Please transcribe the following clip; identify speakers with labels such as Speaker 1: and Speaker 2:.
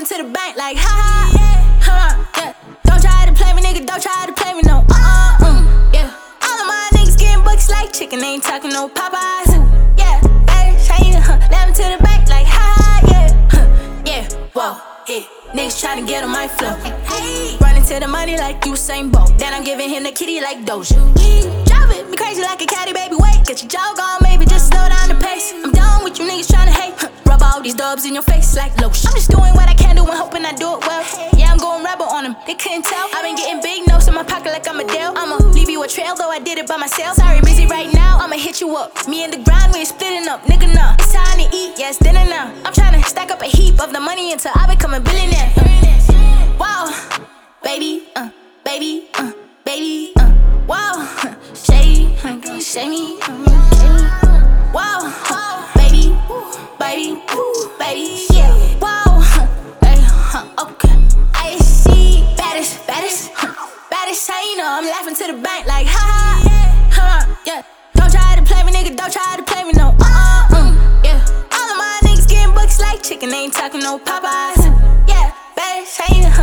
Speaker 1: to the bank like ha ha, yeah. Don't try to play me, nigga, don't try to play me, no, yeah. All of my niggas getting bucks like chicken, ain't talking no Popeyes, yeah. Hey, let me to the bank like ha ha, yeah, whoa, yeah. Niggas tryna get on my flow, running to the money like Usain Bolt. Then I'm giving him the kitty like Doja. Driving me crazy like a caddy, baby, wait, get your jaw gone, maybe just slow down the pace. I'm done with you niggas tryna hate, rub all these dubs in your face like lotion. I'm just doing what I can do and hoping I do it well. Yeah, I'm going rebel on them, they couldn't tell. I've been getting big notes in my pocket like I'm Adele. I'ma leave you a trail, though I did it by myself. Sorry, busy right now, I'ma hit you up. Me and the grind, we ain't splitting up, nigga, nah. It's time to eat, yeah, it's dinner now. I'm tryna stack up a heap of the money until I become a billionaire. Wow, baby, baby, baby, wow, shady, shade me, wow, baby, baby, baby, yeah, wow, hey, okay, I see baddest, baddest, baddest, you know I'm laughing to the bank like ha ha, yeah. Don't try to play me, nigga, don't try to play me, no, yeah. All of my niggas getting bucks like chicken, ain't talking no Popeyes, yeah. Baddest,